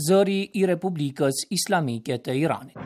zëri i Republikës Islamike të Iranit.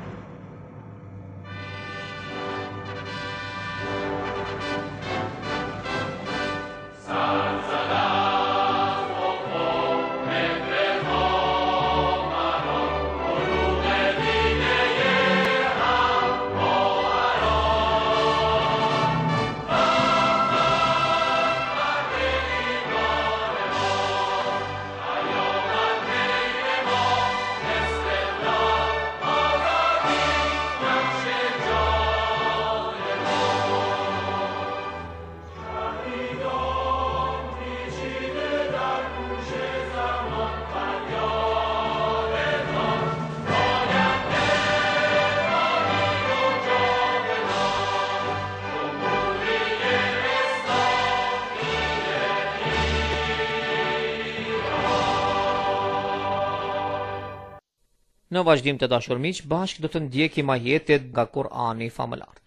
Në vazhdim të dashur miq, bashkë do të ndjekim ajetet nga Kur'ani famëlar.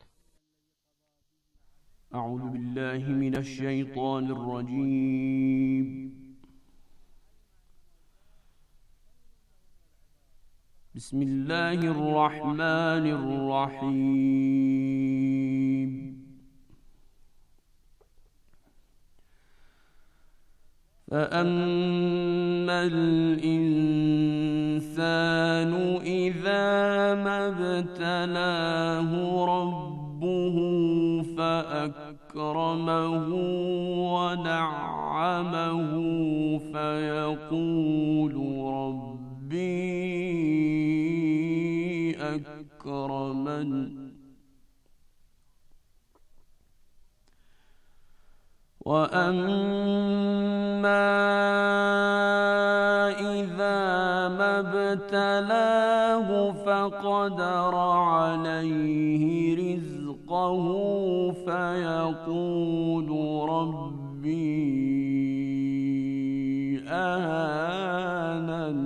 A'udhu billahi minash shaitanir rajim. Bismillahir rahmanir rahim. فأما الإنسان إذا ما ابتلاه ربه فأكرمه ونعمه فيقول ربي أكرمن وأما إذا ما ابتلاه فقدر عليه رزقه فيقول ربي أهانن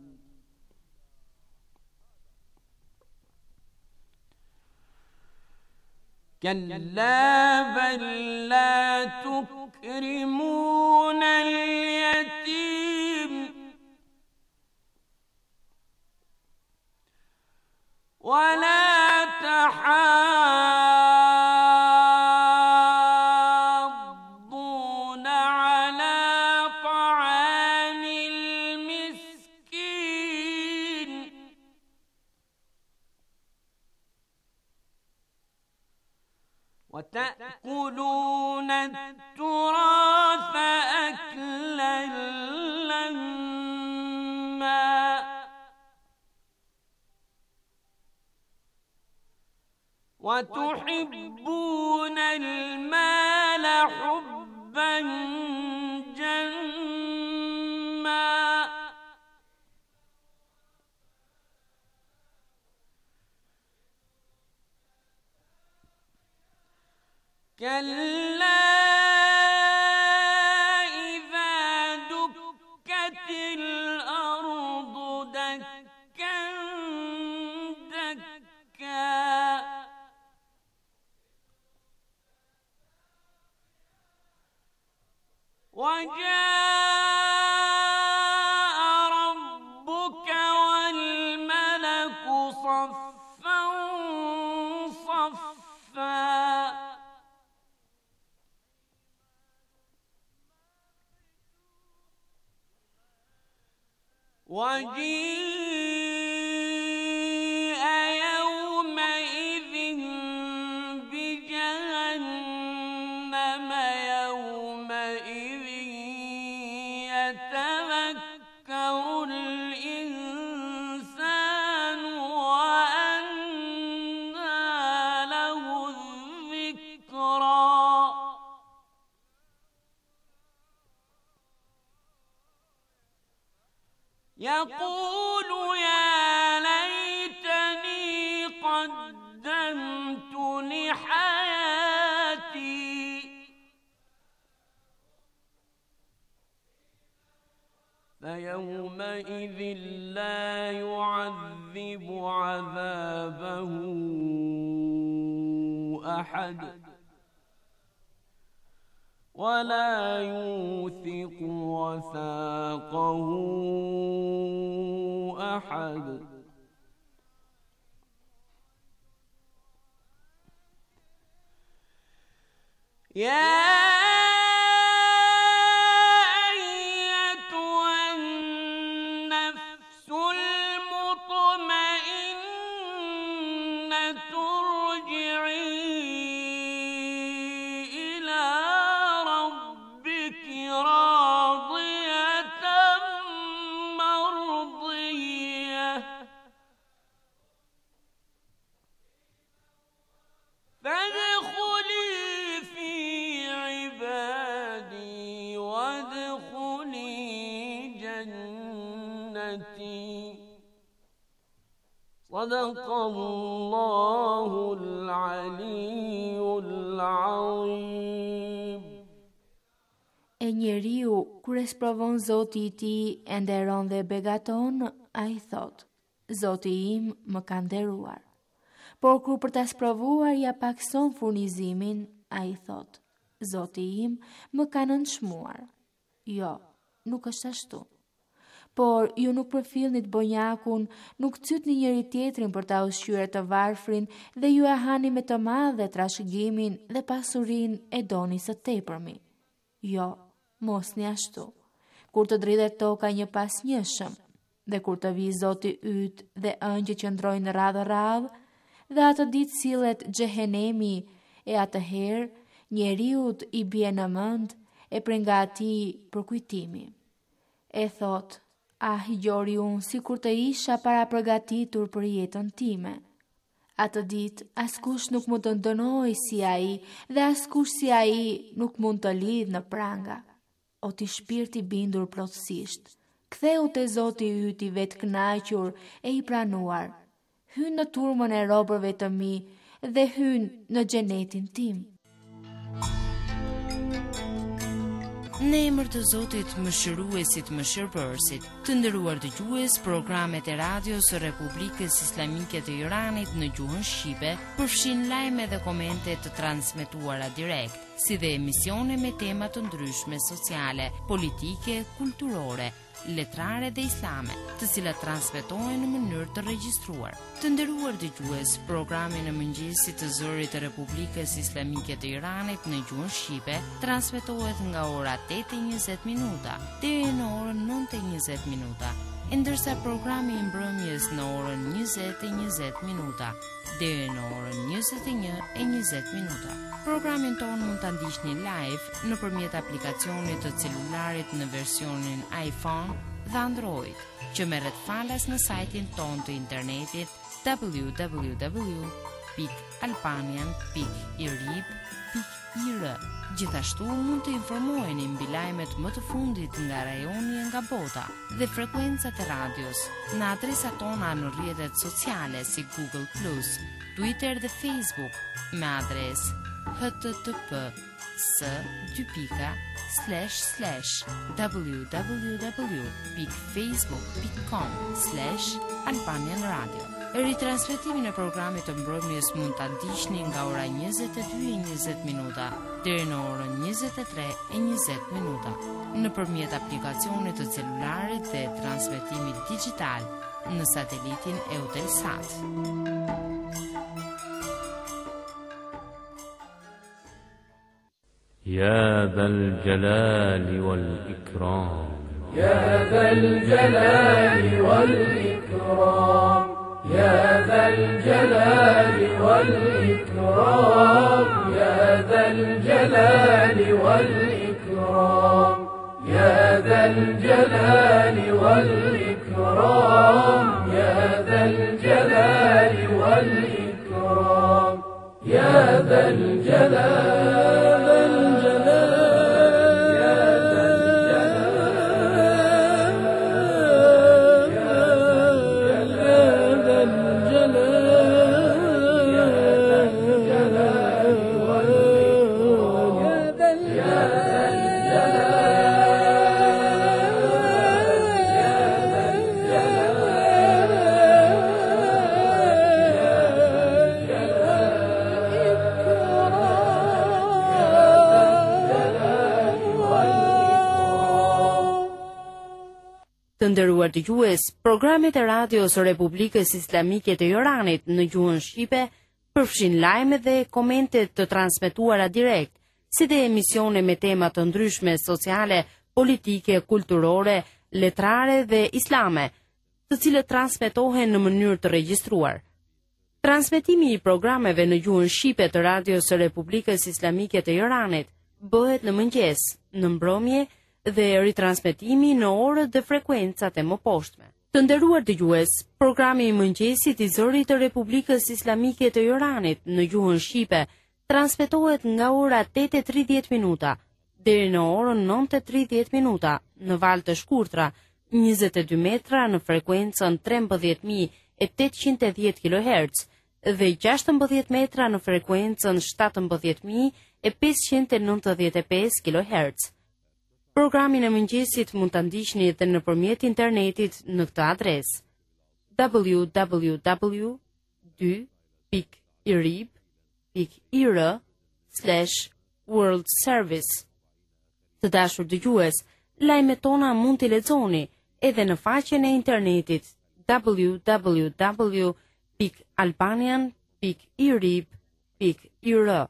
كلا بل لا تكرمون اليتيم ولا تحاضون على طعام المسكين وتأكلون التراث أكلا لما وتحبون المال حبا جما كلا إذا دكت الأرض دكا دكا وجاء ربك والملك صفا صفا وجيء يومئذ بجهنم يومئذ يتذكر الإنسان وأنى له الذكرى يقول يا ليتني قدمت لحياتي فيومئذ لا يعذب عذابه أحد ولا يوثق وثاقه أحد يا أيتها النفس المطمئنة ارجعي إلى ربك راضية مرضية فادخلي في عبادي وادخلي جنتي صدق الله العلي العظيم. E njeriu, kur e sprovon Zoti i tij e nderon dhe begaton, ai thot: Zoti im më ka nderuar. Por kur për ta sprovuar ja pakson furnizimin, ai thot: Zoti im më ka nënçmuar. Jo, nuk është ashtu. Por ju nuk përfillnit bonjakun, nuk cytni njëri tjetrin për ta ushqyer të varfrin dhe ju e hani me të madhe trashëgimin dhe pasurinë e doni së tepërmi. Jo, mos një ashtu. Kur të dridhet toka një pas njëshëm, dhe kur të vi Zoti yt dhe ëngjëjt që ndrojnë radhë, dhe atë ditë sillet xhehenemi, e atëherë njeriut i bie në mend e prej nga atij për kujtimi. E thot: Ah, gjori unë si kur të isha para përgatitur për jetën time. Atë ditë, askush nuk mund të ndënoj si ai, dhe askush si ai nuk mund të lidh në pranga. O ti shpirti bindur plotësisht, ktheu te Zoti yt i vetë kënaqur e i pranuar. Hyn në turmën e robërve të mi dhe hyn në xhenetin tim. Në emër të Zotit mëshiruesit mëshirbërësit, të nderuar dëgjues, programet e radios së Republikës Islamike të Iranit në gjuhën shqipe përfshin lajme dhe komente të transmetuara direkt, si dhe emisione me tema të ndryshme sociale, politike, kulturore, letrare dhe islame, të cilat transmetohen në mënyrë të regjistruar. Të nderuar dëgjues, programi në mëngjesit të zërit të Republikës Islamike të Iranit në gjuhën shqipe transmetohet nga ora 8:20 deri në orën 9:20, ndërsa programi i mbrëmjes në orën 20:20 deri në orën 21:20. Programin tonë mund ta ndiqni live nëpërmjet aplikacionit të celularit në versionin iPhone dhe Android, që merret falas në sajtin tonë të internetit www.albanian.irib.ir. Gjithashtu mund të informoheni mbi lajmet më të fundit nga rajoni e nga bota dhe frekuencat e radios në adresat tona në rrjetet sociale si Google+, Twitter dhe Facebook me adresë http://www.facebook.com/Albanian Radio. Ritransmetimin e programit të mbrëmjes mund ta ndiqni nga ora 22:20 deri në orën 23:20 nëpërmjet aplikacionit të celularit dhe transmetimit digjital në satelitin Eutelsat. يا ذا الجلال والإكرام يا ذا الجلال والإكرام يا ذا الجلال والإكرام يا ذا الجلال والإكرام يا ذا الجلال والإكرام يا ذا الجلال والإكرام يا ذا الجلال Të nderuar dëgjues, programet e radios së Republikës Islamike të Iranit në gjuhën shqipe përfshin lajme dhe komente të transmetuara direkt, si dhe emisione me tema të ndryshme sociale, politike, kulturore, letrare dhe islame, të cilët transmetohen në mënyrë të regjistruar. Transmetimi I programeve në gjuhën shqipe të radios së Republikës Islamike të Iranit bëhet në mëngjes, në mbrëmje dhe ritransmetimi në orët dhe frekuencat e mëposhtme. Të nderuar dëgjues, programi I mëngjesit I Zërit të Republikës Islamike të Iranit në gjuhën shqipe transmetohet nga ora 8:30 minuta deri në orën 9:30 minuta në valë të shkurtra, 22 metra në frekuencën 13.810 kHz dhe 16 metra në frekuencën 17.595 kHz. Programin e mëngjesit mund ta ndiqni edhe nëpërmjet internetit në këtë adresë: www.irib.ir/world service. Të dashur dëgjues, lajmet tona mund t'i lexoni edhe në faqen e internetit www.albanian.irib.ir.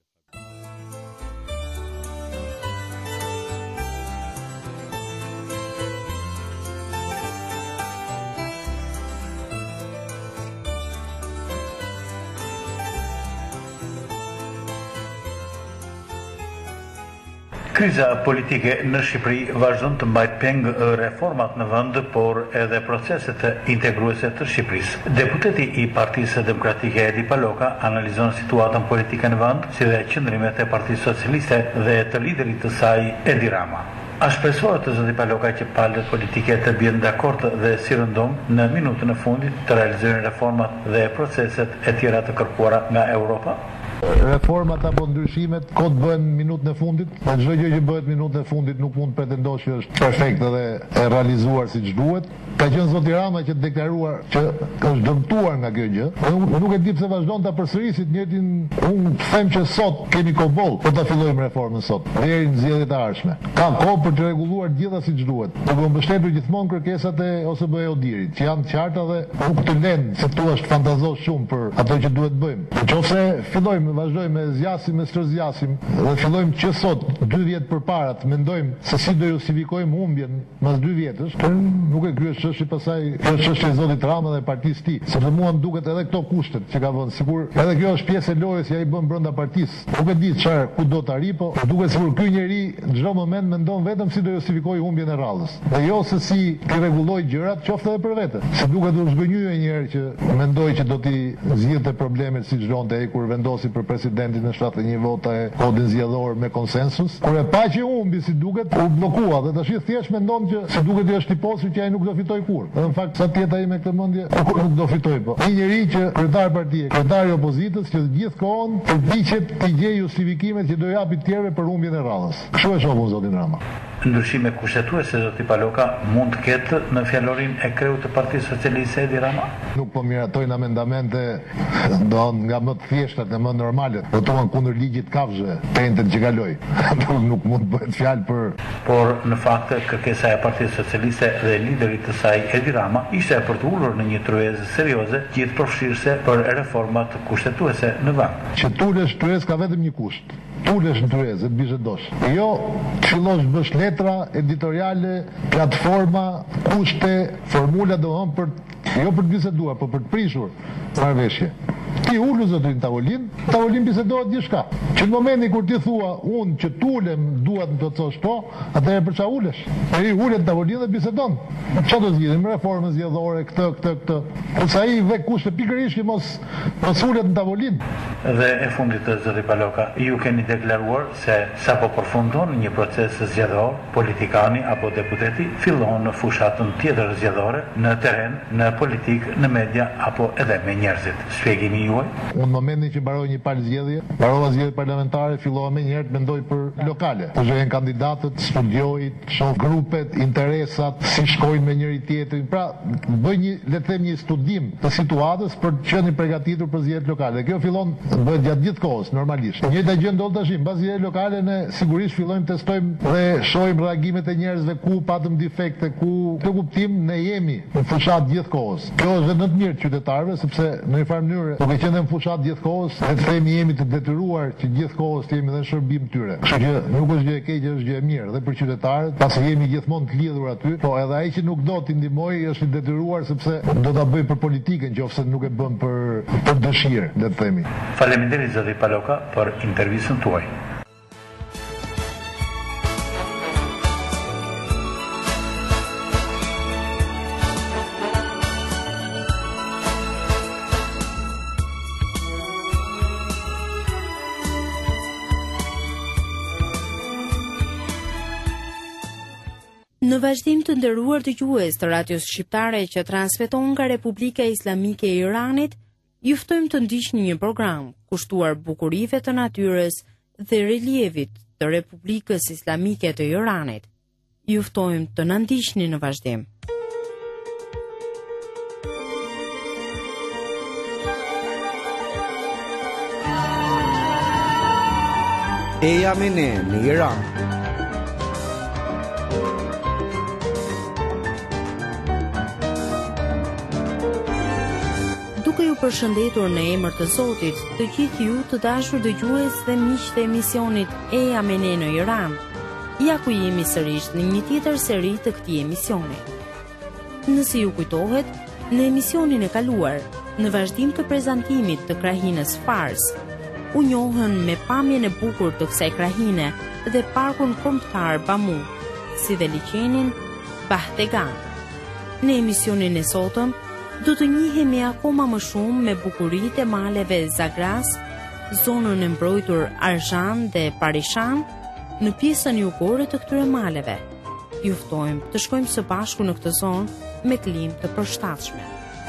Kriza politike në Shqipëri vazhdon të mbajt peng reformat në vend, por edhe proceset integruese të Shqipërisë. Deputeti I Partisë Demokratike Edi Paloka analizon situatën politike në vend, si dhe qëndrimet e Partisë Socialiste dhe të liderit të saj Edi Rama. A shpresohet të zoti Paloka që palët politike të bien dakord dhe si rëndom në minutën e fundit të realizojnë reformat dhe proceset e tjera të kërkuara nga Europa? Reformat apo ndryshimet kod bëhen minutën e fundit, dhe çdo gjë që bëhet minutën e fundit nuk mund pretendosh që është perfekte dhe e realizuar siç duhet. Ka qenë zoti Rama që deklaruar që është dëmtuar nga kjo gjë. Unë nuk e di pse vazhdon ta përsërisit njëtin. Unë them që sot kemi koboll për ta fillojmë reformën sot, deri në zgjedhjet e ardhshme. Ka kohë për të rregulluar gjitha siç duhet. Duke u mbështetur gjithmonë kërkesat e OSBE Odirit, që janë të qarta dhe nuk të lënë se tu është fantazosh shumë për ato që duhet bëjmë. Nëse fillojmë vazhdojmë me zgjasim, me stërzgjasim dhe fillojmë që sot 2 vjet përpara të mendojmë se si do justifikojmë humbjen mas 2 vjetësh, nuk e kryesh çështje pasaj çështja e zotit Rama dhe partisë tij. Sepse mua më duket edhe këto kushtet që ka vënë, sikur edhe kjo është pjesë e lojës që ai bën brenda partisë. Nuk e di çfarë ku do të arrijë, po duket sikur ky njeri në çdo moment mendon vetëm si do justifikojë humbjen e rradhës. Dhe jo se si të rregullojë gjërat, qoftë edhe për vete. Se duket u zgënjye një herë që mendoi që do t'i zgjidhte problemet siç donte ai kur vendosi për presidentin në 71 vota e kodin zgjedhor me konsensus. Kur e pa që humbi si duket, u bllokua dhe tash thjesht mendon që si duket I është I posur që ai nuk do fitoj kurrë. Dhe në fakt sa tjetër ai me këtë mendje nuk do fitoj po. Një njeri që kryetar partie, kryetari I opozitës që gjithkohon përpiqet të gjejë justifikimet që do japi të tjerëve për humbjen e rradhës. Kështu e shohun zotin Rama. Ndryshime kushtetuese zoti Paloka mund të ketë në fjalorin e kreut të Partisë Socialiste Edi Rama? Nuk po miratojnë amendamente nga më të thjeshtat e më normalet, votuan kundër ligjit kafshë pentën që kaloi. Nuk mund bëhet fjalë për. Por në fakt kërkesa e Partisë Socialiste dhe liderit të saj Edi Rama ishte për të ulur në një tryezë serioze gjithëpërfshirëse për reformat kushtetuese në vend. Që tulesh tryezë ka vetëm një kusht. Tulesh në tryezë, të bisedosh. Jo të fillosh bësh letra editoriale, platforma, kushte, formula dohon për jo për të biseduar, por për të prishur marrëveshje. Ti ulu zotin tavolin bisedohet gjithçka. Që në momentin kur ti thua unë që tulem duat të thosh to, atëherë për çfarë ulesh? Ai ulet në tavolin dhe bisedon. Çfarë do zgjidhim? Reformën zgjedhore, këtë. Ose ai ve kushte pikërisht që mos ulet në tavolin. Dhe e fundit zoti Paloka, ju keni deklaruar se sapo përfundon një proces zgjedhor, politikani apo deputeti fillon në fushatën tjetër zgjedhore, në terren, në politik, në media apo edhe me njerëzit. Shpjegimi juaj? Unë momentin që mbaroi një palë zgjedhje, mbarova zgjedhje parlamentare, fillova më njëherë të mendoj për lokale. Të zgjohen kandidatët, studioj, shoh grupet, interesat, si shkojnë me njëri tjetrin. Pra, bëj një, le të them, një studim të situatës për të qenë i përgatitur për zgjedhjet lokale. Dhe kjo fillon bëhet gjatë gjithë kohës, normalisht. Njëjta gjë ndodh tash, mbas zgjedhjeve lokale ne sigurisht fillojmë testojmë dhe shohim reagimet e njerëzve ku patëm defekte, ku të kuptim ne jemi në fushat gjithë kohës. Kjo është vetëm të mirë qytetarëve, sepse në një farë mënyrë, duke qenë në fushat gjithë kohës, le të themi jemi të detyruar që gjithë kohës të jemi dhe në shërbim tyre. Kështu që nuk është gjë e keqe, është gjë e mirë dhe për qytetarët, pasi jemi gjithmonë të lidhur aty, po edhe ai që nuk do t'i ndihmojë është i detyruar sepse do ta bëjë për politikën, qofse nuk e bën për dëshirë, le të themi. Faleminderit zoti Paloka për intervistën tuaj. Në vazhdim të nderuar dëgjues të radios shqiptare që transmeton nga Republika Islamike e Iranit, ju ftojmë të ndiqni një program kushtuar bukurive të natyrës dhe relievit të Republikës Islamike të Iranit. Ju ftojmë të na ndiqni në vazhdim. Eja me ne në Iran. Duke ju përshëndetur në emër të Zotit, të gjithë ju të dashur dëgjues dhe miq të emisionit Eja me ne në Iran. Ja ku jemi sërish në një tjetër seri të këtij emisioni. Nëse ju kujtohet, në emisionin e kaluar, në vazhdim të prezantimit të krahinës Fars, u njohën me pamjen e bukur të kësaj krahine dhe parkun kombëtar Bamu, si dhe liçenin Bahtegan. Në emisionin e sotëm, do të njihemi akoma më shumë me bukuritë e maleve Zagras, zonën e mbrojtur Arjan dhe Parishan, në pjesën jugore të këtyre maleve. Ju ftojmë të shkojmë së bashku në këtë zonë me klimë të përshtatshme.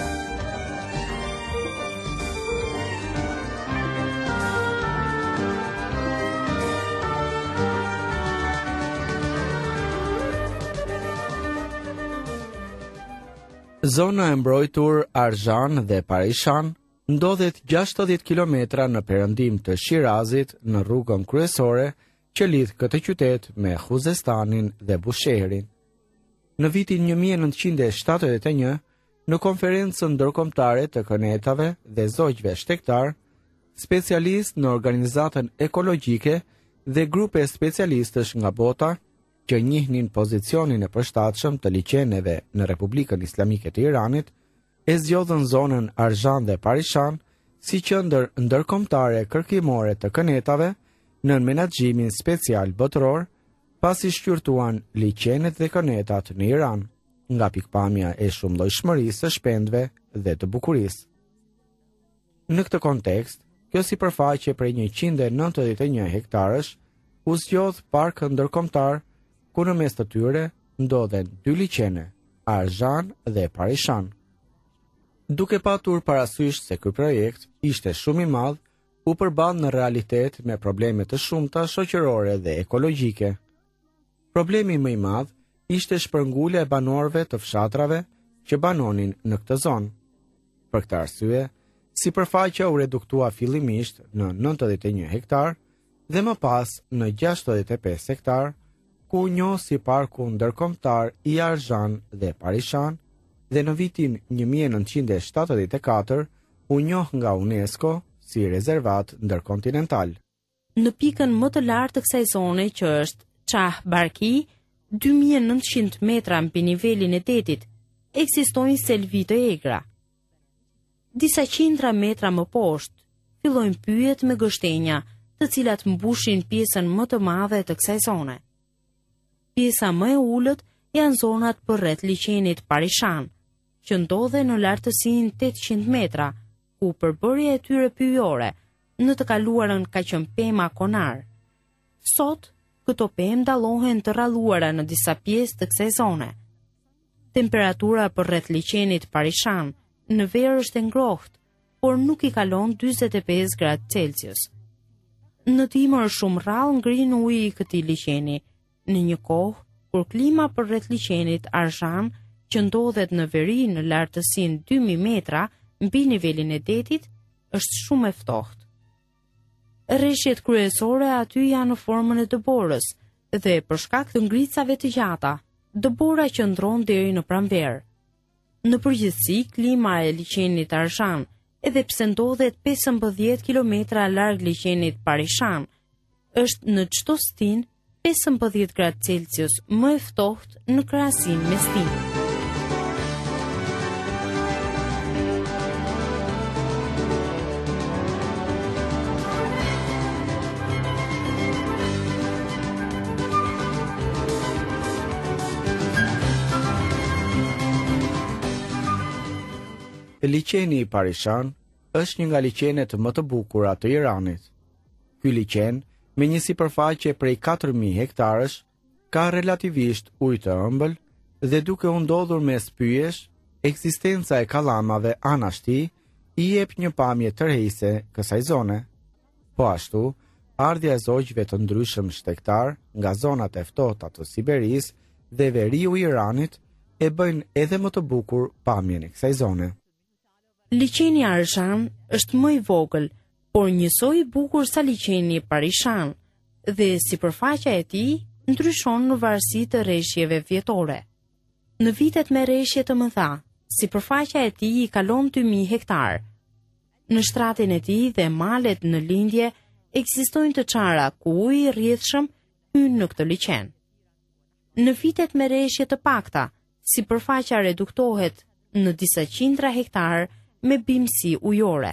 Zona e mbrojtur Arjan dhe Parishan ndodhet 60 kilometra në perëndim të Shirazit në rrugën kryesore që lidh këtë qytet me Khuzestanin dhe Busheherin. Në vitin 1971, në konferencën ndërkombëtare të kënetave dhe zogjve shtektar, specialistë në organizatën ekologjike dhe grupe specialistësh nga bota, që njihnin pozicionin e përshtatshëm të liçeneve në Republikën Islamike të Iranit, e zgjodhën zonën Arjan dhe Parishan si qendër ndërkombëtare kërkimore të kënetave në menaxhimin special botëror, pasi shqyrtuan liçenet dhe kënetat në Iran, nga pikpamja e shumëllojshmërisë së shpendëve dhe të bukurisë. Në këtë kontekst, kjo sipërfaqe prej 191 hektarësh u zgjodh park ndërkombëtar, ku në mes të tyre ndodhen 2 liçene, Arjan dhe Parishan. Duke patur parasysh se ky projekt ishte shumë i madh, u përball në realitet me probleme të shumta shoqërore dhe ekologjike. Problemi më i madh ishte shpërngulja e banorëve të fshatrave që banonin në këtë zonë. Për këtë arsye, sipërfaqja u reduktua fillimisht në 91 hektar dhe më pas në 65 hektar, ku u njoh si parku ndërkombëtar i Arjan dhe Parishan, dhe në vitin 1974 u njoh nga UNESCO si rezervat ndërkontinental. Në pikën më të lartë të kësaj zone, që është Çah Barki, 2900 metra mbi nivelin e detit, ekzistojnë selvi të egra. Disa qindra metra më poshtë, fillojnë pyjet me gështenja, të cilat mbushin pjesën më të madhe të kësaj zone. Pjesa më e ulët janë zonat përreth liçenit Parishan, që ndodhe në lartësinë 800 metra, ku përbërja e tyre pyjore në të kaluarën ka qenë pema konar. Sot, këto pemë dallohen të rralluara në disa pjesë të kësaj zone. Temperatura përreth liçenit Parishan në verë është e ngrohtë, por nuk i kalon 45 gradë Celsius. Në dimër shumë rrallë ngrin uji i këtij liqeni, në një kohë kur klima përreth liqenit Arshan, që ndodhet në veri në lartësinë 2000 metra mbi nivelin e detit, është shumë e ftohtë. Rreshjet kryesore aty janë në formën e dëborës dhe për shkak të ngricave të gjata, dëbora qëndron deri në pranverë. Në përgjithësi, klima e liqenit Arshan, edhe pse ndodhet 15 kilometra larg liqenit Parishan, është në çdo stin 15 gradë Celsius më e ftohtë në krahasim me stinë. Liqeni i Parishan është një nga liqenet më të bukura të Iranit. Ky liqen, me një sipërfaqe prej 4000 hektarësh, ka relativisht ujë të ëmbël dhe duke u ndodhur mes pyjesh, ekzistenca e kallamave anashti i jep një pamje tërheqëse kësaj zone. Po ashtu, ardhja e zogjve të ndryshëm shtektar nga zonat e ftohta të Siberisë dhe veriu i Iranit e bëjnë edhe më të bukur pamjen e kësaj zone. Liqeni Arshan është më i vogël, por njësoj i bukur sa liqeni Parishan dhe sipërfaqja e tij ndryshon në varësi të rreshjeve vjetore. Në vitet me rreshje të mëdha, sipërfaqja e tij i kalon 2000 hektar. Në shtratin e tij dhe malet në lindje ekzistojnë të çara ku uji i rrjedhshëm hyn në këtë liqen. Në vitet me rreshje të pakta, sipërfaqja reduktohet në disa qindra hektar me bimësi ujore.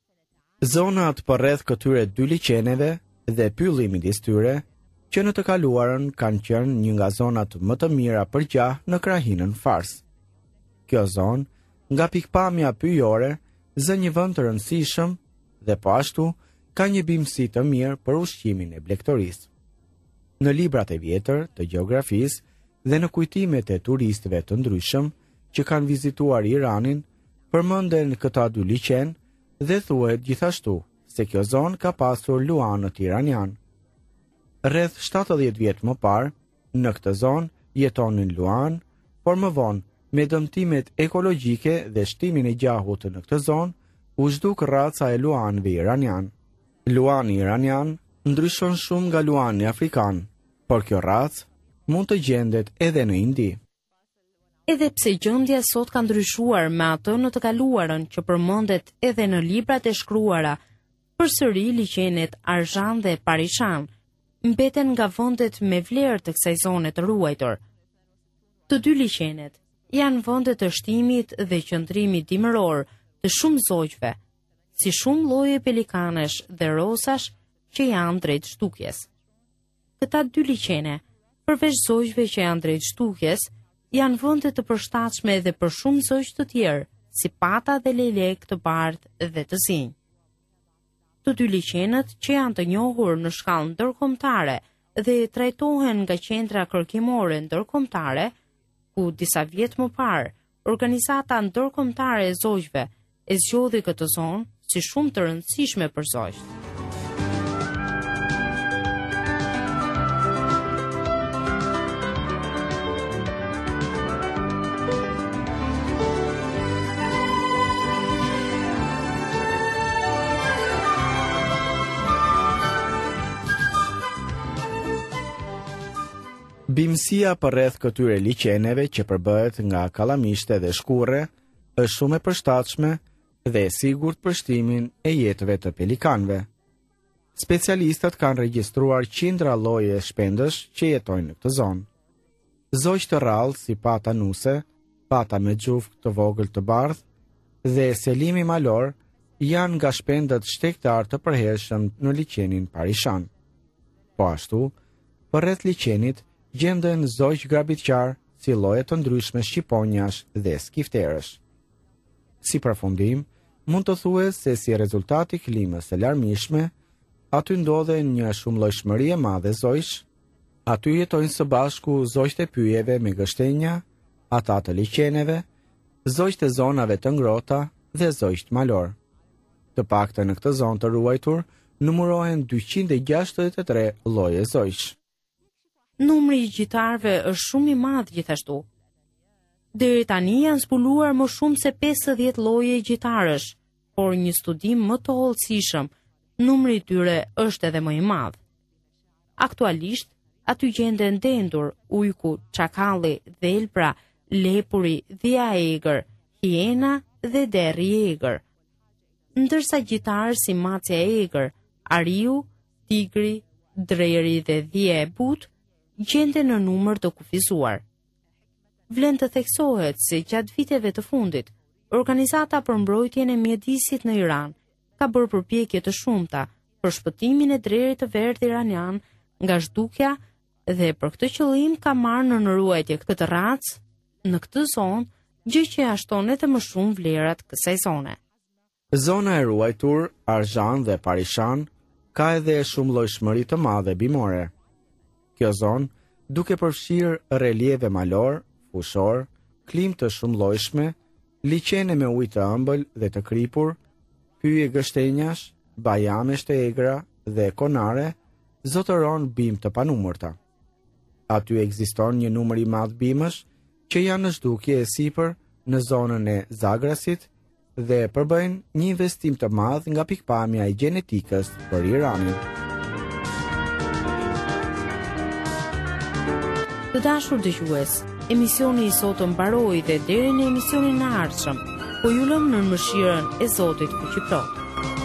Zonat përreth këtyre dy liqeneve dhe pylli midis tyre, që në të kaluarën kanë qenë një nga zonat më të mira për gjah në krahinën Fars. Kjo zonë, nga pikpamja pyjore, zë një vend të rëndësishëm dhe po ashtu ka një bimësi të mirë për ushqimin e blegtorisë. Në librat e vjetër të gjeografisë dhe në kujtimet e turistëve të ndryshëm që kanë vizituar Iranin, përmenden këta dy liqen dhe thuhet gjithashtu se kjo zonë ka pasur luanët iranian. Rreth 70 vjet më parë, në këtë zonë jetonin luan, por më vonë, me dëmtimet ekologjike dhe shtimin e gjahut në këtë zonë, u zhduk raca e luanëve iranian. Luani iranian ndryshon shumë nga luani afrikan, por kjo racë mund të gjendet edhe në Indi. Edhe pse gjendja sot ka ndryshuar me atë në të kaluarën që përmendet edhe në librat e shkruara, përsëri liqenet Arshan dhe Parishan mbeten nga vendet me vlerë të kësaj zone të ruajtur. Të dy liqenet janë vende të shtimit dhe qëndrimit dimëror të shumë zogjve, si shumë lloje pelikanesh dhe rosash që janë drejt shtukjes. Këta dy liqene, përveç zogjve që janë drejt shtukjes, janë vende të përshtatshme edhe për shumë zogj të tjerë, si pata dhe lelek të bardhë dhe të zinj. Të dy liqenet që janë të njohur në shkallë ndërkombëtare dhe trajtohen nga qendra kërkimore ndërkombëtare, ku disa vjet më parë Organizata Ndërkombëtare e Zogjve e zgjodhi këtë zonë si shumë të rëndësishme për zogjt. Bimësia përreth këtyre liqeneve që përbëhet nga kallamishte dhe shkurre është shumë e përshtatshme dhe e sigurt për shtimin e jetëve të pelikanëve. Specialistët kanë regjistruar qindra lloje shpendësh që jetojnë në këtë zonë. Zogj të rrallë si pata nuse, pata me gjufë të vogël të bardhë dhe selimi malor janë nga shpendët shtektar të përhershëm në liqenin Parishan. Po ashtu, përreth liqenit gjenden zogj grabitqar si lloje të ndryshme shqiponjash dhe skifterësh. Si përfundim, mund të thuhet se si rezultati i klimës së larmishme, aty ndodhen një shumëllojshmëri e madhe zojsh, aty jetojnë së bashku zogjt e pyjeve me gështenja, ata të liqeneve, zogjt e zonave të ngrota dhe zogjt malor. Të paktën në këtë zonë të ruajtur, numërohen 263 lloje zojsh. Numri i gjitarëve është shumë i madh gjithashtu. Deri tani janë zbuluar më shumë se 50 lloje gjitarësh, por një studim më të hollësishëm, numri i tyre është edhe më i madh. Aktualisht, aty gjenden dendur, ujku, çakalli, dhelbra, lepuri, dhia egër, hiena dhe derri i egër. Ndërsa gjitarë si macja e egër, ariu, tigri, dreri dhe dhia e butë gjenden në numër të kufizuar. Vlen të theksohet se gjatë viteve të fundit, Organizata për mbrojtjen e mjedisit në Iran ka bërë përpjekje të shumta për shpëtimin e drerit të verdh iranian nga zhdukja dhe për këtë qëllim ka marrë në ruajtje këtë racë në këtë zonë, gjë që ja shton edhe më shumë vlerat kësaj zone. Zona e ruajtur, Arjan dhe Parishan, ka edhe shumëllojshmëri të madhe bimore. Kjo zonë, duke përfshirë relieve malor, fushor, klim të shumëllojshme, liqene me ujë të ëmbël dhe të kripur, pyje gështenjash, bajamesh të egra dhe konare, zotëron bim të panumërta. Aty ekziston një numër i madh bimësh që janë në zhdukje e sipër në zonën e Zagrasit dhe përbëjnë një investim të madh nga pikpamja e gjenetikës për Iranin. Të dashur dëgjues, emisioni i sotëm mbaroi dhe deri në emisionin e ardhshëm, po ju lëm në mëshirën e Zotit Fuqiplot.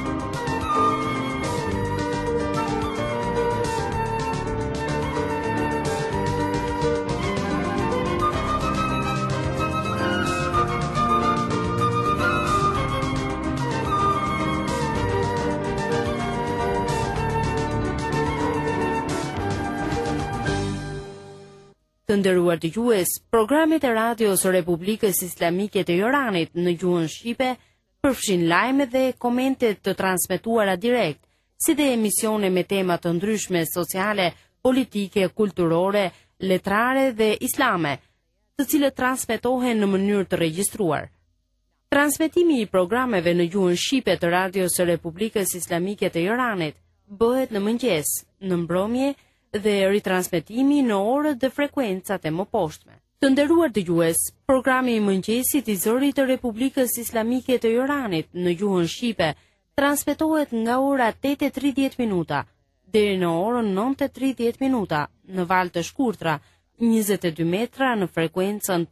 Të nderuar dëgjues, programet e radios së Republikës Islamike të Iranit në gjuhën shqipe përfshin lajme dhe komente të transmetuara direkt, si dhe emisione me tema të ndryshme sociale, politike, kulturore, letrare dhe islame, të cilët transmetohen në mënyrë të regjistruar. Transmetimi i programeve në gjuhën shqipe të radios së Republikës Islamike të Iranit bëhet në mëngjes, në mbrëmje dhe ritransmetimi në orët dhe frekuencat e mëposhtme. Të nderuar dëgjues, programi i mëngjesit i Zërit të Republikës Islamike të Iranit në gjuhën shqipe transmetohet nga ora 8:30 minuta deri në orën 9:30 minuta në valë të shkurtra 22 metra në frekuencën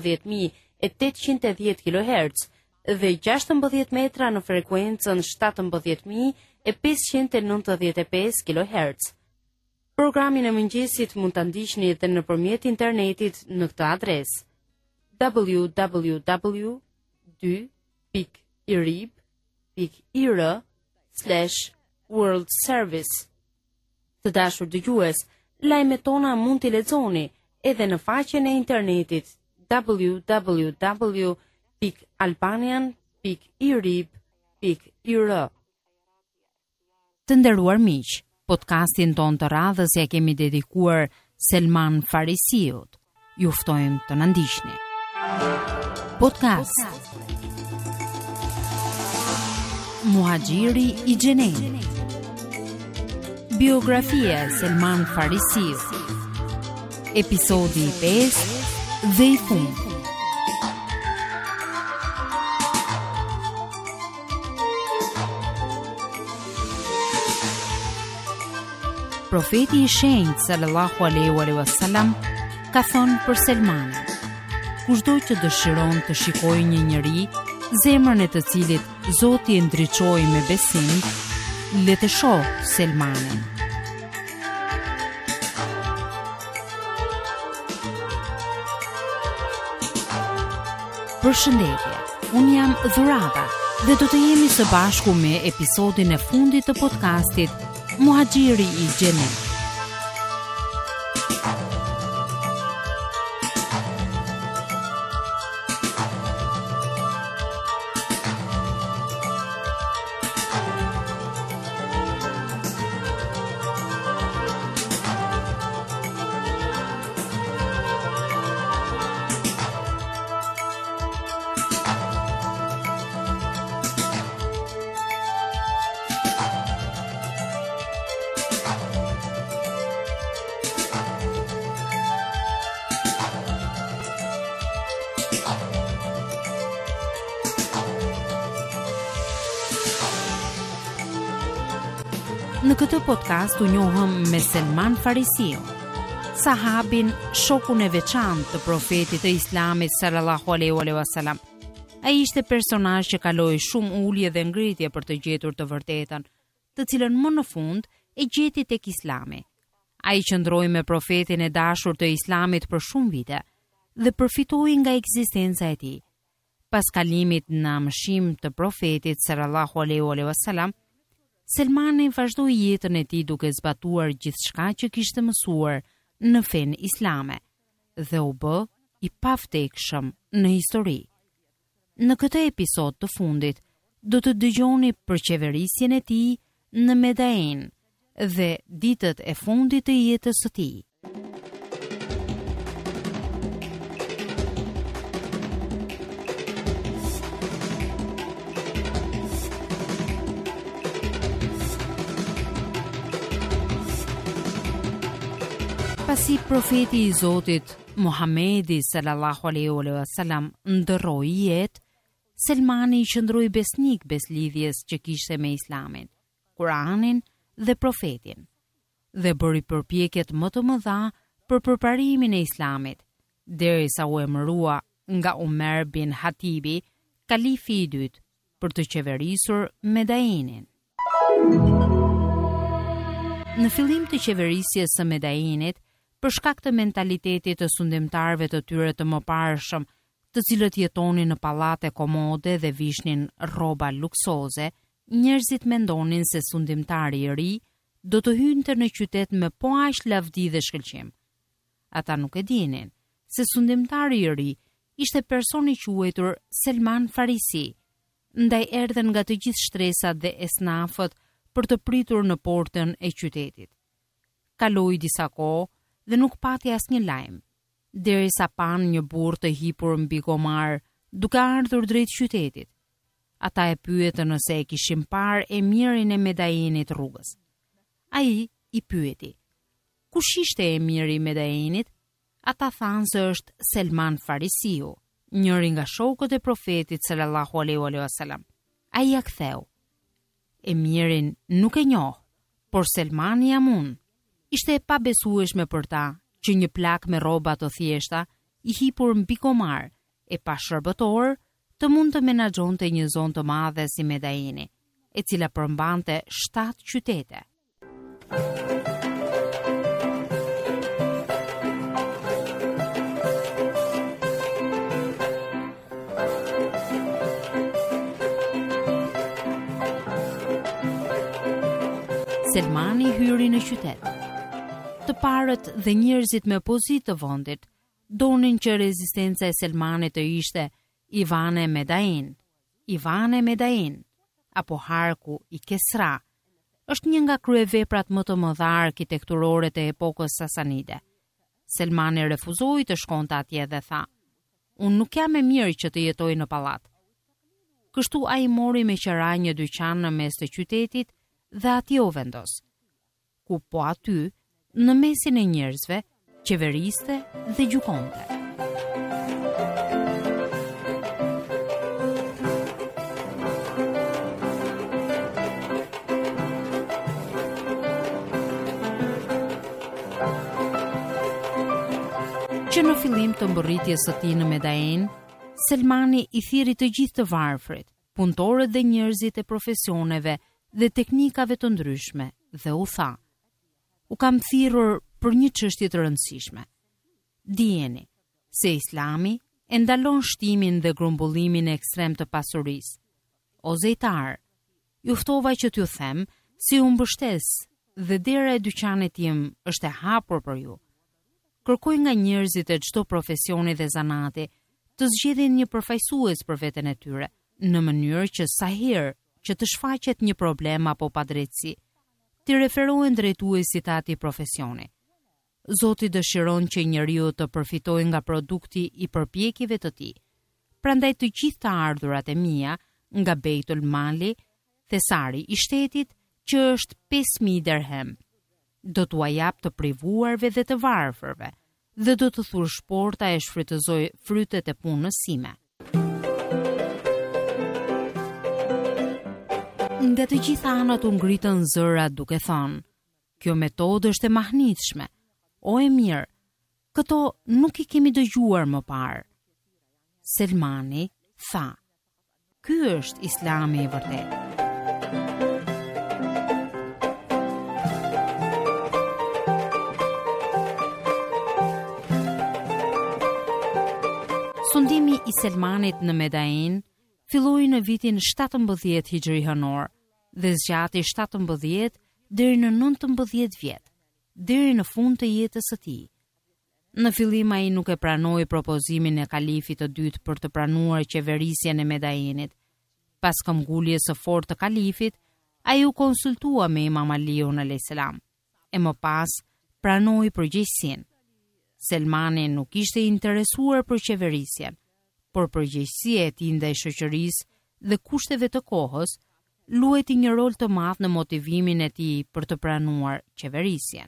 13.810 kHz dhe 16 metra në frekuencën 17.595 kHz. Programin e mëngjesit mund ta ndiqni edhe nëpërmjet internetit në këtë adresë: www.irib.ir/world service. Të dashur dëgjues, lajmet tona mund t'i lexoni edhe në faqen e internetit www.albanian.irib.ir. Të nderuar miq, podcastin ton të radhës ja kemi dedikuar Selman Farisiut. Ju ftojmë të na ndiqni. Podcast Muhaxhiri i Xhenenit. Biografia e Selman Farisiut. Episodi 5 dhe i fundit. Profeti i shenjtë sallallahu alaihi wasallam ka thënë për Selmanin: kushdo që dëshiron të shikojë një njeri, zemrën e të cilit Zoti e ndriçoi me besim, le të shohë Selmanin. Përshëndetje, unë jam Dhurata dhe do të jemi së bashku me episodin e fundit të podcastit Muhaxhiri i Xhenenit. Në këtë podcast u njohëm me Selman Farisiu, sahabin, shokun e veçantë të profetit të Islamit sallallahu alaihi wasallam. Ai ishte personazh që kaloi shumë ulje dhe ngritje për të gjetur të vërtetën, të cilën më në fund e gjeti tek Islami. Ai qëndroi me profetin e dashur të Islamit për shumë vite dhe përfitoi nga ekzistenca e tij. Pas kalimit në amëshim të profetit sallallahu alaihi wasallam, Selmani vazhdoi jetën e tij duke zbatuar gjithçka që kishte mësuar në fenë islame dhe u bë i pavdekshëm në histori. Në këtë episod të fundit do të dëgjoni për qeverisjen e tij në Medain dhe ditët e fundit të jetës së tij. Pasi profeti i Zotit Muhamedi sallallahu alaihi wasallam ndërroi jetë, Selmani i qëndroi besnik beslidhjes që kishte me Islamin, Kur'anin dhe profetin, dhe bëri përpjekjet më të mëdha për përparimin e Islamit, derisa u emërua nga Umer bin Hatibi, kalifi i dytë, për të qeverisur Medainin. Në fillim të qeverisjes së Medainit, për shkak të mentalitetit të sundimtarëve të tyre të mëparshëm, të cilët jetonin në pallate komode dhe vishnin rroba luksoze, njerëzit mendonin se sundimtari i ri do të hynte në qytet me po aq lavdi dhe shkëlqim. Ata nuk e dinin se sundimtari i ri ishte personi i quajtur Selman Farisi, ndaj erdhen nga të gjithë shtresat dhe esnafët për të pritur në portën e qytetit. Kaloi disa kohë dhe nuk pati asnjë lajm, derisa pan një burr të hipur mbi gomar, duke ardhur drejt qytetit. Ata e pyetën nëse e kishin parë emirin e Medainit rrugës. Ai i pyeti: "Kush ishte emiri i Medainit?" Ata thanë se është Selman Farisiu, njëri nga shokët e profetit sallallahu alaihi wasallam. Ai ja ktheu: "Emirin nuk e njoh, por Selmani jam unë." Ishte e pabesueshme për ta që një plak me rroba të thjeshta, i hipur mbi gomar, e pa shërbëtor, të mund të menaxhonte një zonë të madhe si Medaini, e cila përmbante 7 qytete. Selmani hyri në qytet. Të parët dhe njerëzit me pozitë të vendit donin që rezistenca e Selmanit të ishte Ivane Medain, apo Harku i Kesra. Është një nga kryeveprat më të mëdha arkitekturore të epokës sasanide. Selmani refuzoi të shkonte atje dhe tha: "Unë nuk jam e mirë që të jetoj në pallat." Kështu ai mori me qira një dyqan në mes të qytetit dhe atje u vendos, ku po aty, në mesin e njerëzve, qeveriste dhe gjykonte. Që në fillim të mbërritjes së tij në Medain, Selmani i thirri të gjithë të varfrit, punëtorët dhe njerëzit e profesioneve dhe teknikave të ndryshme, dhe u tha: "U kam thirrur për një çështje të rëndësishme. Dijeni se Islami e ndalon shtimin dhe grumbullimin ekstrem të pasurisë. O zejtar, ju ftova që t'ju them si u mbështes dhe dera e dyqanit tim është e hapur për ju. Kërkoj nga njerëzit e çdo profesioni dhe zanati të zgjedhin një përfaqësues për veten e tyre, në mënyrë që sa herë që të shfaqet një problem apo padrejtësi, të referohen drejtuesit të atij profesioni. Zoti dëshiron që njeriu të përfitojë nga produkti i përpjekjeve të tij. Prandaj të gjithë të ardhurat e mia nga Beitul Mali, thesari i shtetit, që është 5.000 dirhem, do t'ua jap të privuarve dhe të varfërve, dhe do të thurë shporta e shfrytëzoj frytet e punës sime." Nga të gjitha anët u ngritën zëra duke thënë: "Kjo metodë është e mahnitshme. O emir, këto nuk i kemi dëgjuar më parë." Selmani tha: "Ky është Islami i vërtetë." Sundimi i Selmanit në Medain filloi në vitin 17 Hijri Hënor dhe zgjati 17 deri në 19 vjet, deri në fund të jetës së tij. Në fillim ai nuk e pranoi propozimin e kalifit të dytë për të pranuar qeverisjen e Medainit. Pas këmbguljes së fortë të kalifit, ai u konsultua me Imam Aliun alayhis salam e më pas pranoi përgjegjësinë. Selmani nuk ishte i interesuar për qeverisjen, por përgjegjësia e tij ndaj shoqërisë dhe kushteve të kohës luajti një rol të madh në motivimin e tij për të pranuar qeverisjen.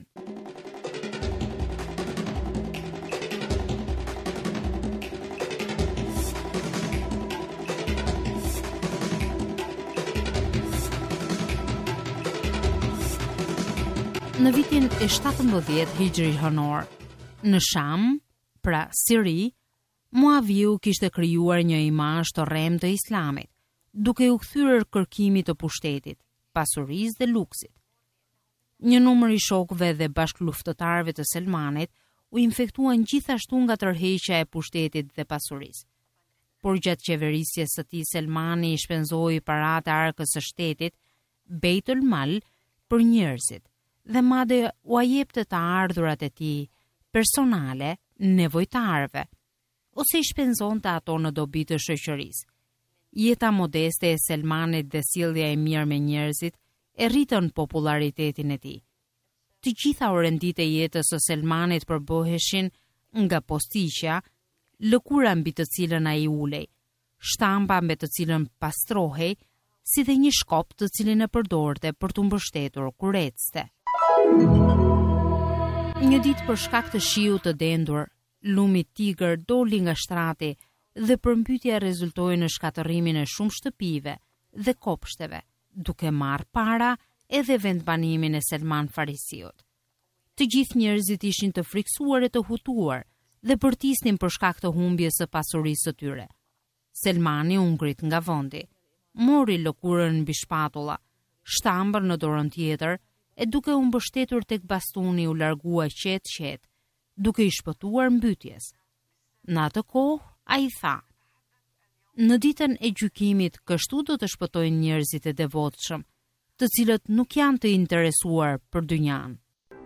Në vitin e 17 Hijri Hënor, në Sham, pra Siri, Muaviu kishte krijuar një imazh të rrem të Islamit, duke u kthyer kërkimit të pushtetit, pasurisë dhe luksit. Një numër i shokëve dhe bashkëluftëtarëve të Selmanit u infektuan gjithashtu nga tërheqja e pushtetit dhe pasurisë. Por gjatë qeverisjes së tij Selmani i shpenzoi paratë arkës së shtetit, Beitul Mal, për njerëzit, dhe madje u ajepte të ardhurat e tij personale nevojtarëve, ose i shpenzonte ato në dobi të shoqërisë. Jeta modeste e Selmanit dhe sjellja e mirë me njerëzit e rritën popularitetin e tij. Të gjitha orendit e jetës së Selmanit përbëheshin nga postiqja, lëkura mbi të cilën ai ulej, shtampa me të cilën pastrohej, si dhe një shkop të cilin e përdorte për të mbështetur kur ecte. Një ditë për shkak të shiut të dendur, lumi tigër doli nga shtrati dhe përmbytja rezultoi në shkatërrimin e shumë shtëpive dhe kopshteve, duke marrë para edhe vendbanimin e Selman Farisiut. Të gjithë njerëzit ishin të friksuar e të hutuar dhe përtisnin për shkak të humbjes së pasurisë së tyre. Selmani u ngrit nga vendi, mori lëkurën mbi shpatulla, shtambër në dorën tjetër e duke u mbështetur tek bastuni u largua qet, duke i shpëtuar mbytjes. Në atë kohë, ai tha: "Në ditën e gjykimit, kështu do të shpëtojnë njerëzit e devotshëm, të cilët nuk janë të interesuar për dynjan."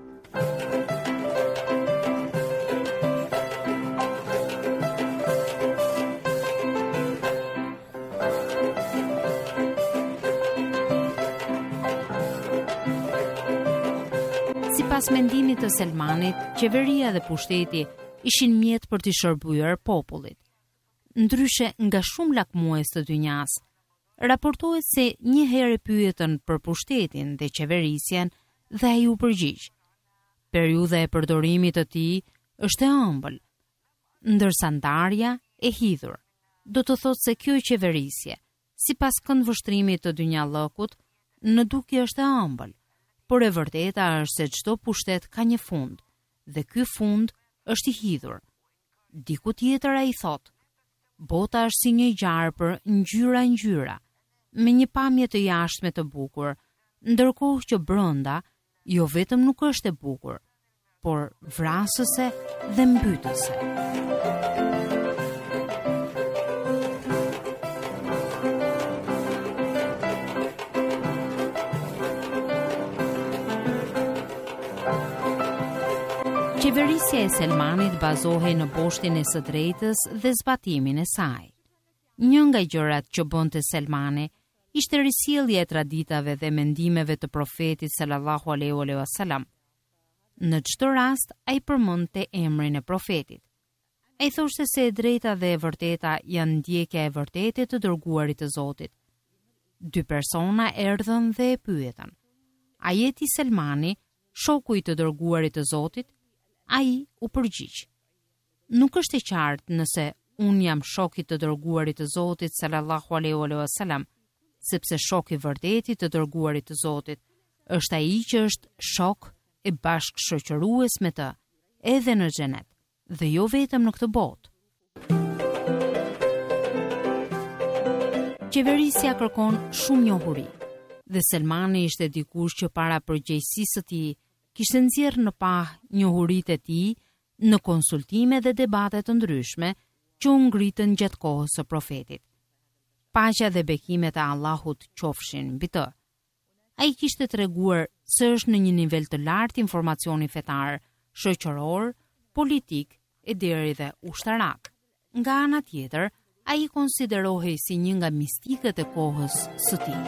Sipas mendimit të Selmanit, qeveria dhe pushteti ishin mjet për të shërbyer popullit. Ndryshe nga shumë lakmues të dynjas, raportohet se një herë pyetën për pushtetin dhe qeverisjen dhe ai u përgjigj: "Periudha e përdorimit të tij është e ëmbël, ndërsa ndarja e hidhur." Do të thotë se kjo qeverisje, sipas këndvështrimit të dynjallëkut, në dukje është e ëmbël, por e vërteta është se çdo pushtet ka një fund, dhe ky fund është i hidhur. Diku tjetër ai thot: "Bota është si një gjarpër ngjyra, me një pamje të jashtme të bukur, ndërkohë që brenda jo vetëm nuk është e bukur, por vrasëse dhe mbytëse." Qeverisja e Selmanit bazohej në boshtin e së drejtës dhe zbatimin e saj. Një nga gjërat që bënte Selmani ishte risjellja e traditave dhe mendimeve të profetit sallallahu alaihi wasallam. Në çdo rast ai përmendte emrin e profetit. Ai thoshte se e drejta dhe e vërteta janë ndjekja e vërtetë të dërguarit të Zotit. Dy persona erdhën dhe e pyetën: "A je ti Selmani, shoku i të dërguarit të Zotit?" Ai u përgjigj: "Nuk është e qartë nëse unë jam shoku i të dërguarit të Zotit sallallahu alaihi wasallam." sepse shok i vërtetit të dërguarit të Zotit është ai që është shok e bashkëshoqërues me të, edhe në xhenet, dhe jo vetëm në këtë botë. Qeverisja kërkon shumë njohuri, dhe Selmani ishte dikush që para përgjegjësisë së tij kishte nxjerrë në pah njohuritë e tij në konsultime dhe debate të ndryshme që u ngritën gjatë kohës së profetit. Paqja dhe bekimet e Allahut qofshin mbi të. Ai kishte treguar se është në një nivel të lartë informacioni fetar, shoqëror, politik e deri dhe ushtarak. Nga ana tjetër, ai konsiderohej si një nga mistikët e kohës së tij.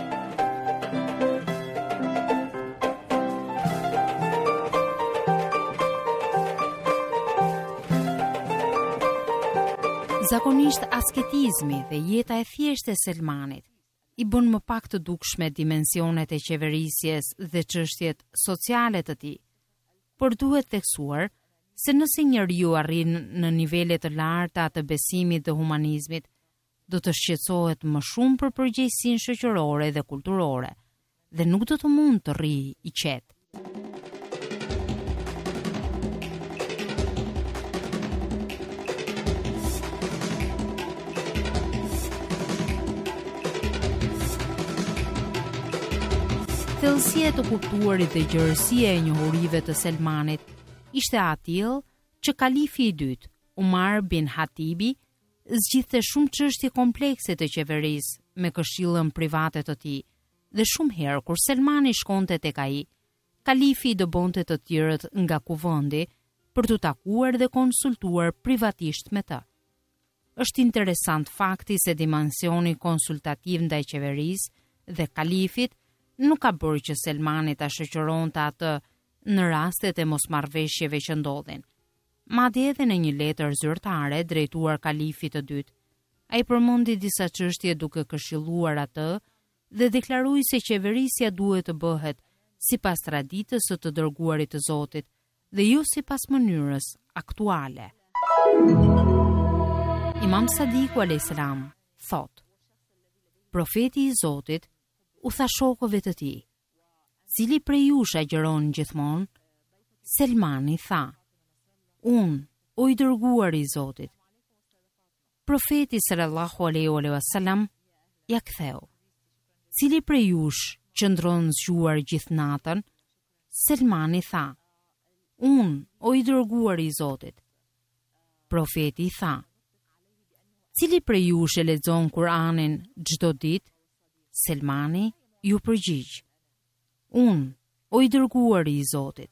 Zakonisht asketizmi dhe jeta e thjeshtë e Selmanit i bën më pak të dukshme dimensionet e qeverisjes dhe çështjet sociale të tij. Por duhet theksuar se nëse njeriu arrin në nivele të larta të besimit dhe humanizmit, do të shqetësohet më shumë për përgjegjësinë shoqërore dhe kulturore, dhe nuk do të mund të rrijë i qetë. Thellësia e të kuptuarit dhe gjerësia e njohurive të Selmanit ishte atill që kalifi i dytë, Umar bin Hatibi, zgjidhte shumë çështje komplekse të qeverisë me këshillën private të tij, dhe shumë herë kur Selmani shkonte tek ai, kalifi i dëbonte të tjerët nga kuvendi për t'u takuar dhe konsultuar privatisht me të. Është interesant fakti se dimensioni konsultativ ndaj qeverisë dhe kalifit nuk ka bërë që Selmani ta shoqëronte atë në rastet e mosmarrveshjeve që ndodhin. Madje edhe në një letër zyrtare drejtuar kalifit të dytë, ai përmendi disa çështje duke këshilluar atë dhe deklaroi se qeverisja duhet të bëhet sipas traditës së të dërguarit të Zotit dhe jo sipas mënyrës aktuale. Imam Sadiku a.s. thot: Profeti i Zotit u tha shokëve të tij: Cili prej jush agjeron gjithmonë? Selmani tha: Unë, o i dërguar i Zotit. Profeti sallallahu alaihi wasallam ja ktheu: Cili prej jush qëndron zgjuar gjithë natën? Selmani tha: Unë, o i dërguar i Zotit. Profeti tha: Cili prej jush e lexon Kur'anin çdo ditë? Selmani ju përgjigj: Unë, o i dërguar i Zotit.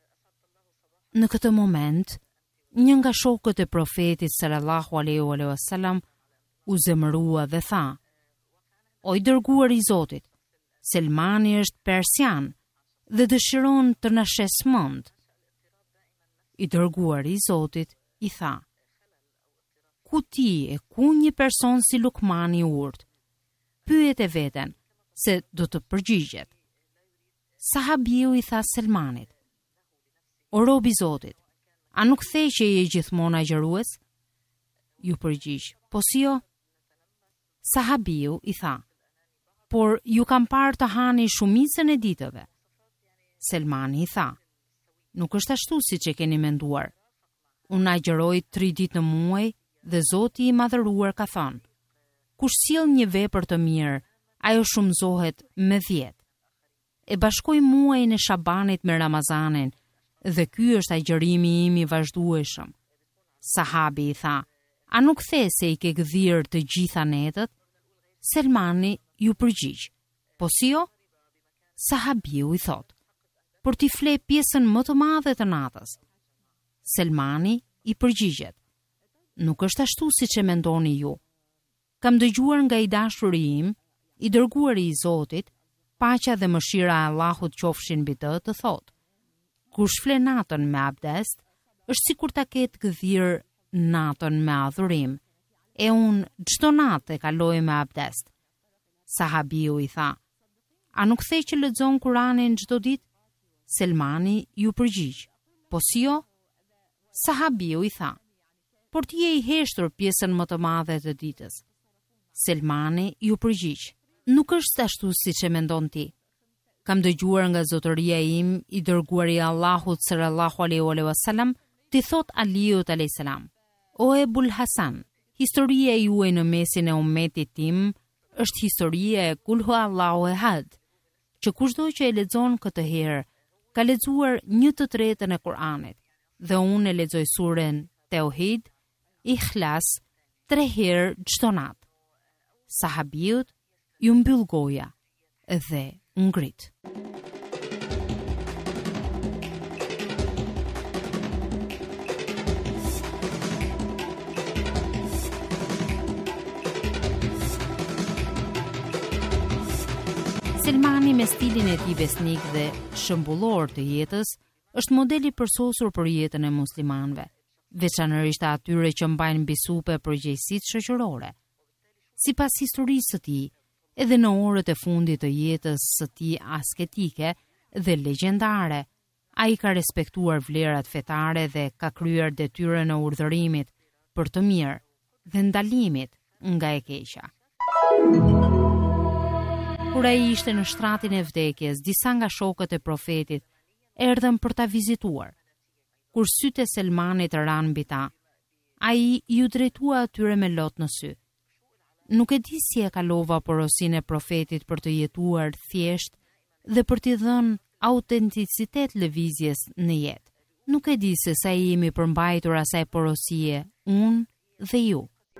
Në këtë moment, një nga shokët e profetit sallallahu alaihi wasallam u zemërua dhe tha: O i dërguar i Zotit, Selmani është persian dhe dëshiron të na shes mend. I dërguar i Zotit i tha: Ku ti e ku një person si Lukmani urt? Pyet e veten se do të përgjigjet. Sahabiu i tha Selmanit: O robi i Zotit, a nuk the që je gjithmonë agjërues? Ju përgjigj: Po si jo? Sahabiu i tha: Por ju kam parë të hani shumicën e ditëve. Selmani i tha: Nuk është ashtu siç e keni menduar. Unë agjëroj 3 ditë në muaj dhe Zoti i madhëruar ka thënë: Kush sjell një vepër të mirë, ajo shumëzohet me 10. E bashkoj muajin e Shabanit me Ramazanin, dhe ky është agjërimi im i vazhdueshëm. Sahabi i tha: A nuk the se i ke gdhir të gjitha netët? Selmani ju përgjigj: Po si jo? Sahabiu i thot: Por ti fle pjesën më të madhe të natës. Selmani i përgjigjet: Nuk është ashtu siç e mendoni ju. Kam dëgjuar nga i dashuri im, i dërguari i Zotit, paqja dhe mëshira e Allahut qofshin mbi të, të thotë: Kush fle natën me abdest, është sikur ta ketë gdhir natën me adhurim, e unë çdo natë e kaloj me abdest. Sahabiu i tha: A nuk the që lexon Kur'anin çdo ditë? Selmani ju përgjigj: Po si jo? Sahabiu i tha: Por ti je i heshtur pjesën më të madhe të ditës. Selmani ju përgjigj: nuk është ashtu siç e mendon ti. Kam dëgjuar nga zotëria im i dërguari i Allahut sallallahu alaihi wasallam ti thot Aliut alayhis salam: O Ebul Hasan, historia juaj në mesin e ummetit tim është historia e Kul Huwallahu Ahad, që kushdo që e lexon këtë herë ka lexuar 1/3 e Kur'anit, dhe unë e lexoj surën Tauhid, Ikhlas 3 herë çdo natë. Sahabiut ju mbyll goja dhe u ngrit. Selmani me stilin e tij besnik dhe shëmbullor të jetës është modeli përsosur për jetën e muslimanëve, veçanërisht atyre që mbajnë mbi supe përgjegjësitë shoqërore. Sipas historisë së tij, edhe në orët e fundit të jetës së tij asketike dhe legjendare, ai ka respektuar vlerat fetare dhe ka kryer detyrën e urdhërimit për të mirë dhe ndalimit nga e keqja. Kur ai ishte në shtratin e vdekjes, disa nga shokët e profetit erdhën për ta vizituar. Kur sytë e Selmanit ranë mbi ta, ai ju drejtua atyre me lot në sy. Nuk e di si e kalova porosinë e profetit për të jetuar thjesht dhe për t'i dhënë autenticitet lëvizjes në jetë. Nuk e di se sa jemi përmbajtur asaj porosie, unë dhe ju.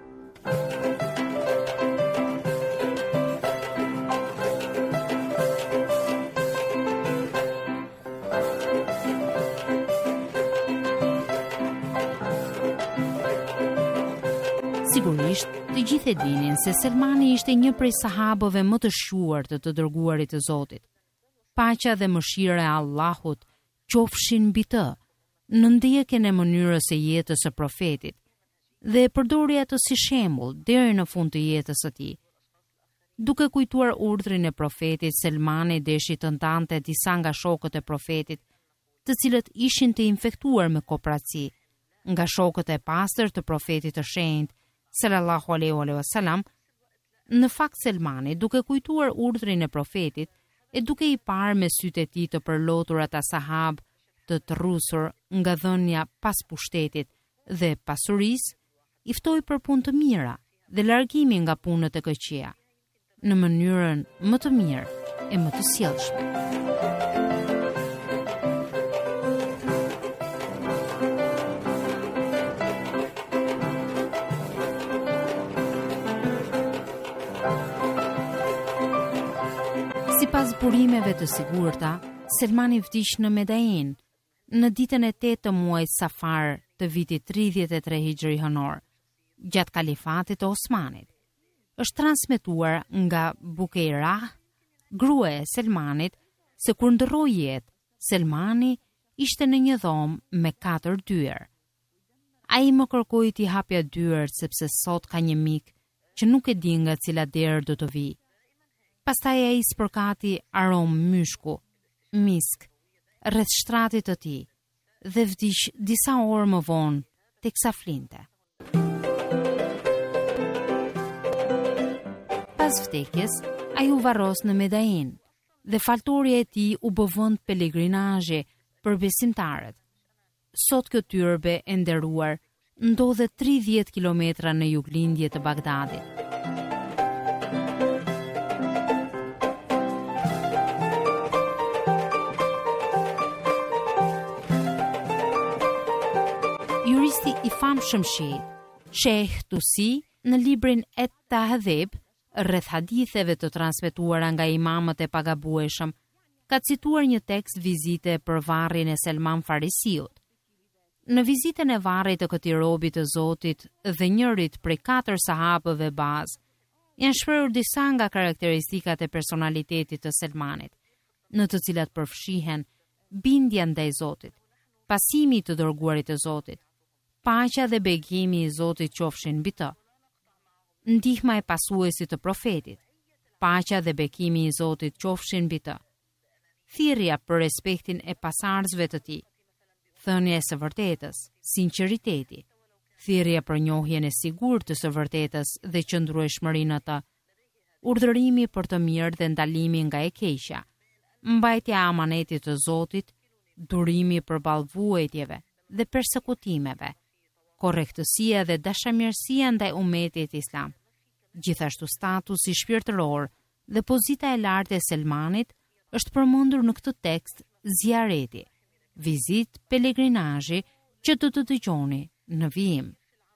Sigurisht, të gjithë e dinin se Selmani ishte një prej sahabëve më të shquar të dërguarit të Zotit. Paqja dhe mëshira e Allahut qofshin mbi të, në ndjekjen e mënyrës së jetës së profetit, dhe e përdori atë si shembull deri në fund të jetës së tij. Duke kujtuar urdhrin e profetit, Selmani deshi të ndante disa nga shokët e profetit, të cilët ishin të infektuar me kopraci, nga shokët e pastër të profetit të shenjtë sallallahu alaihi wasallam. Në fakt Selmani, duke kujtuar urdhrin e profetit e duke i parë me sytë e tij të përlotur ata sahabë të rrusur nga dhënia pas pushtetit dhe pasurisë, i ftoi për punë të mira dhe largimi nga punët e këqija, në mënyrën më të mirë e më të sjellshme. Sipas burimeve të sigurta, Selmani vdiq në Medain në ditën e 8 të muajit Safar të vitit 33 Hijri Hënor, gjatë kalifatit të Osmanit. Është transmetuar nga Bukeira, grua e Selmanit, se kur ndërroi jetë, Selmani ishte në një dhomë me 4 dyer. Ai më kërkoi t'i hapja dyert sepse sot ka një mik që nuk e di nga cila derë do të vijë. Pastaj ai spërkati aromë myshku, misk, rreth shtratit të tij dhe vdiq disa orë më vonë teksa flinte. Pas vdekjes, ai u varros në Medain dhe faltoria e tij u bë vend pelegrinazhi për besimtarët. Sot kjo tyrbe e nderuar ndodhet 30 kilometra në juglindje të Bagdadit. Juristi i famshëm Sheikh Tusi, në librin Et Tahdhib, rreth haditheve të transmetuara nga imamët e pagabueshëm, ka cituar një tekst vizite për varrin e Selman Farisiut. Në vizitën e varrit të këtij robi të Zotit dhe njërit prej 4 sahabëve bazë, janë shprehur disa nga karakteristikat e personalitetit të Selmanit, në të cilat përfshihen bindja ndaj Zotit, pasimi i të dërguarit të Zotit, paqja dhe begimi i Zotit qofshin mbi të, ndihma e pasuesit të profetit, paqja dhe bekimi i Zotit qofshin mbi të, thirrja për respektin e pasardhësve të tij, thënia e së vërtetës, sinqeriteti, thirrja për njohjen e sigurt të së vërtetës dhe qëndrueshmërinë në të, urdhërimi për të mirë dhe ndalimi nga e keqja, mbajtja e amanetit të Zotit, durimi përballë vuajtjeve dhe persekutimeve, korrektësia dhe dashamirësia ndaj ummetit islam. Gjithashtu statusi shpirtëror dhe pozita e lartë e Selmanit është përmendur në këtë tekst zjareti, vizit pelegrinazhi që do të dëgjoni në vijim.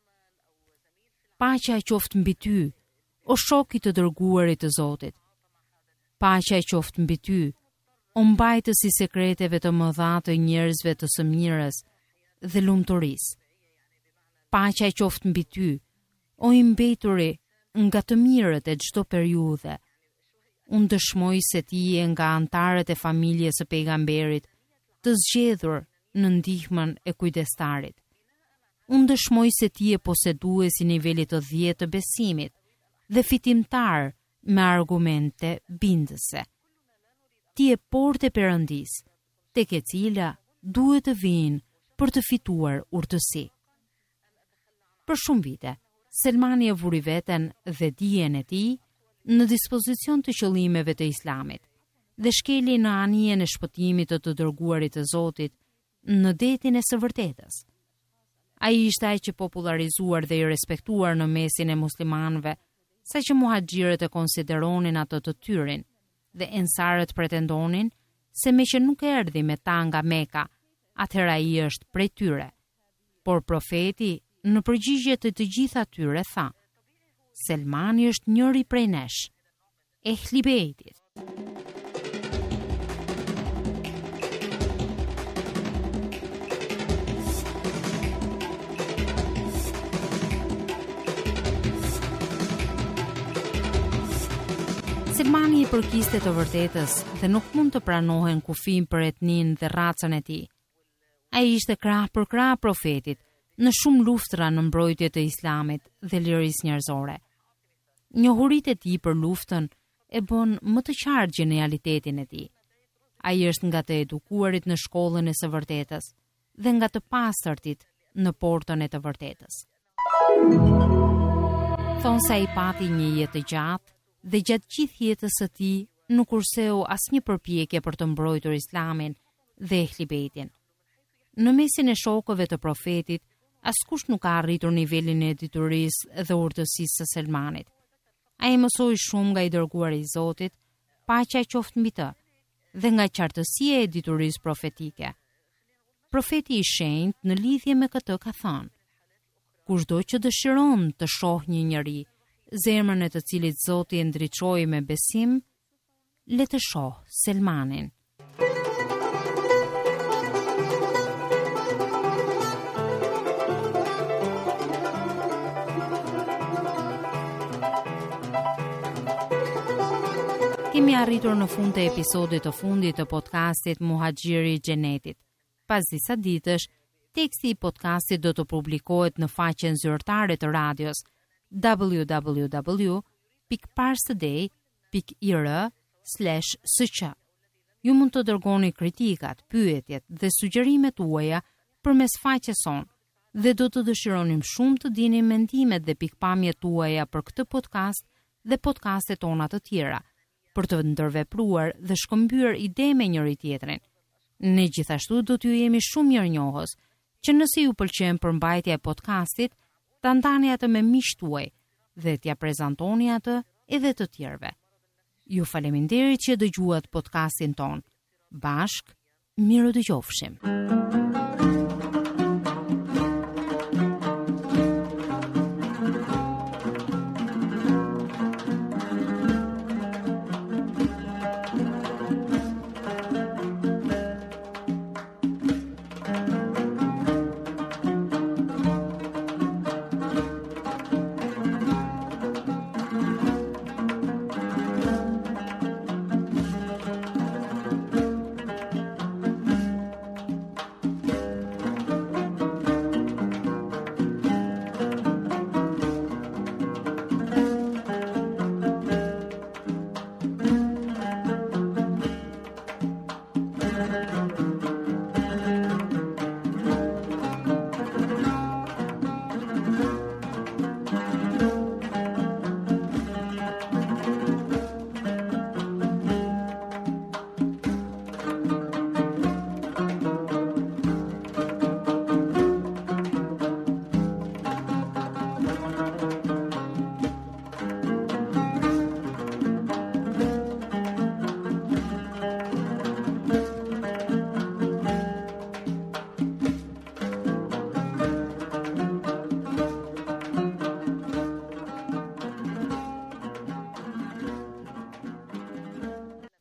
Paqja qoftë mbi ty, o shok i të dërguarit të Zotit. Paqja qoftë mbi ty, o mbajtës i sekreteve të mëdha të njerëzve të së mirës dhe lumturisë. Paqja qoftë mbi ty, o i mbeturi nga të mirët e çdo periudhe. Unë dëshmoj se ti je nga antarët e familjes së pejgamberit, të zgjedhur në ndihmën e kujdestarit. Unë dëshmoj se ti je posedues i nivelit të 10 të besimit dhe fitimtar me argumente bindëse. Ti je portë e Perëndis, tek e cila duhet të vinë për të fituar urtësi. Për shumë vite, Selmani e vuri veten dhe dijen e tij në dispozicion të qëllimeve të Islamit dhe shkeli në anijen e shpëtimit të të dërguarit të Zotit në detin e së vërtetës. Ai ishte ai që popularizuar dhe i respektuar në mesin e muslimanëve, saqë muhaxhirët e konsideronin atë të tyrin dhe ensarët pretendonin se me që nuk erdhi me ta nga Meka, atëherë ai është prej tyre. Por profeti në përgjigje të të gjitha tyre tha: Selmani është njëri prej nesh, Ehli Bejtit. Selmani i përkiste të vërtetës dhe nuk mund të pranohen kufim për etnin dhe racën e tij. Ai ishte krah për krah profetit në shumë luftra në mbrojtje të Islamit dhe lirisë njerëzore. Njohuritë e tij për luftën e bën më të qartë genialitetin e tij. Ai është nga të edukuarit në shkollën e së vërtetës dhe nga të pastërtit në portën e të vërtetës. Thonë se ai pati një jetë të gjatë dhe gjatë gjithë jetës së tij nuk kurseu asnjë përpjekje për të mbrojtur Islamin dhe Ehli Bejtin. Në mesin e shokëve të profetit, askush nuk ka arritur nivelin e diturisë dhe urtësisë së Selmanit. Ai mësoi shumë nga i dërguari i Zotit, paqja qoftë mbi të, dhe nga qartësia e diturisë profetike. Profeti i shenjtë në lidhje me këtë ka thënë: kushdo që dëshiron të shohë një njeri, zemrën e të cilit Zoti e ndriçoi me besim, le të shohë Selmanin. Kemi arritur në fund të episodit të fundit të podcastit Muhaxhiri i Xhenetit. Pas disa ditësh, teksti i podcastit do të publikohet në faqen zyrtare të radios www.parstoday.ir/sq. Ju mund të dërgoni kritikat, pyetjet dhe sugjerimet tuaja përmes faqes sonë dhe do të dëshironim shumë të dini mendimet dhe pikpamjet tuaja për këtë podcast dhe podcastet tona të tjera, për të ndërvepruar dhe shkëmbyer ide me njëri tjetrin. Ne gjithashtu do t'ju jemi shumë mirënjohës që nëse ju pëlqen përmbajtja e podcastit, ta ndani atë me miqtë tuaj dhe t'ja prezantoni atë edhe të tjerëve. Ju faleminderit që dëgjuat podcastin ton. Bashk, miru dëgjofshim.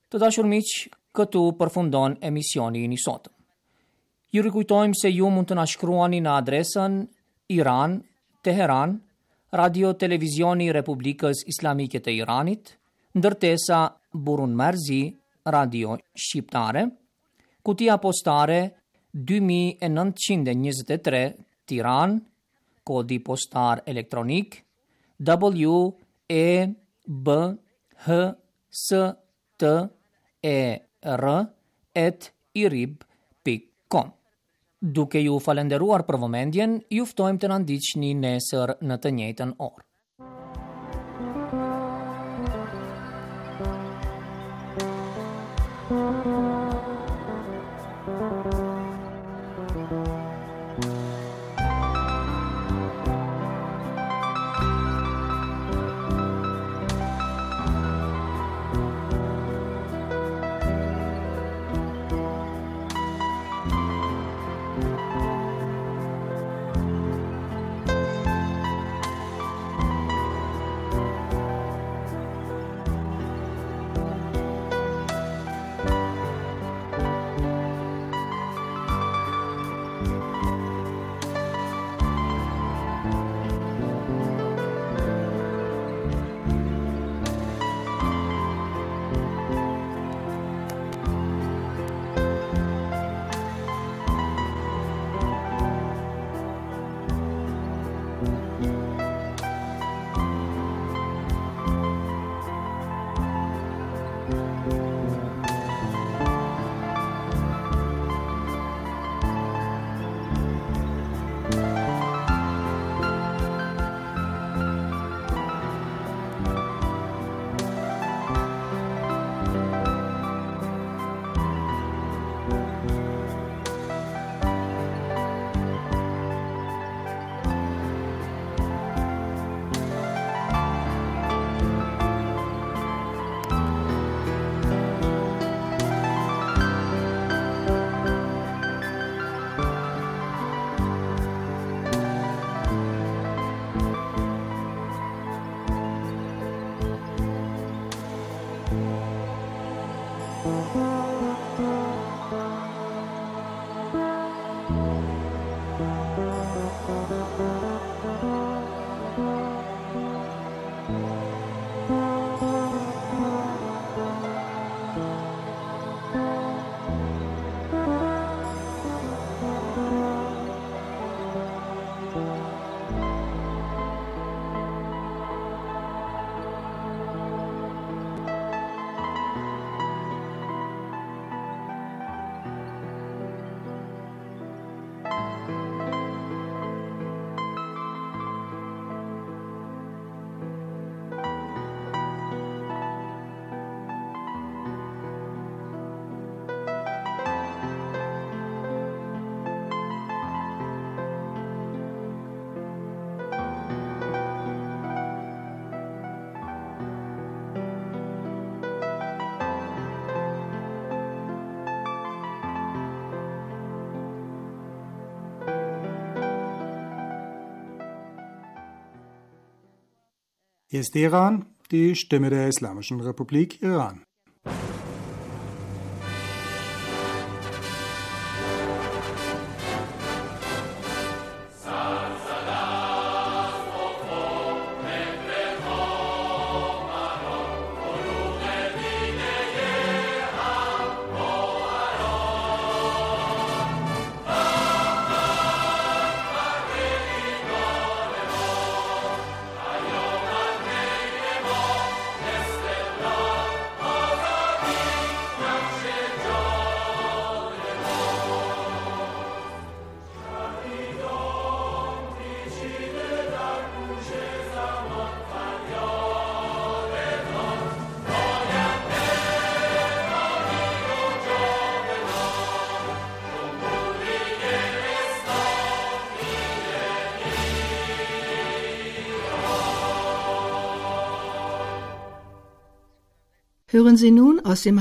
Të dashur miq, këtu përfundon emisioni i sotëm. Ju rikujtojmë se ju mund të na shkruani në adresën Iran, Teheran, Radio Televizioni i Republikës Islamike të Iranit, ndërtesa Burun Marzi, Radio Shqiptare, kutia postare 2923 Tiranë, kodi postar elektronik WEBHSTER@irib.com. Duke ju falenderuar për vëmendjen, ju ftojmë të na ndiqni nesër në të njëjtën orë. Hier ist Teheran, die Stimme der Islamischen Republik Iran. Hören Sie nun aus dem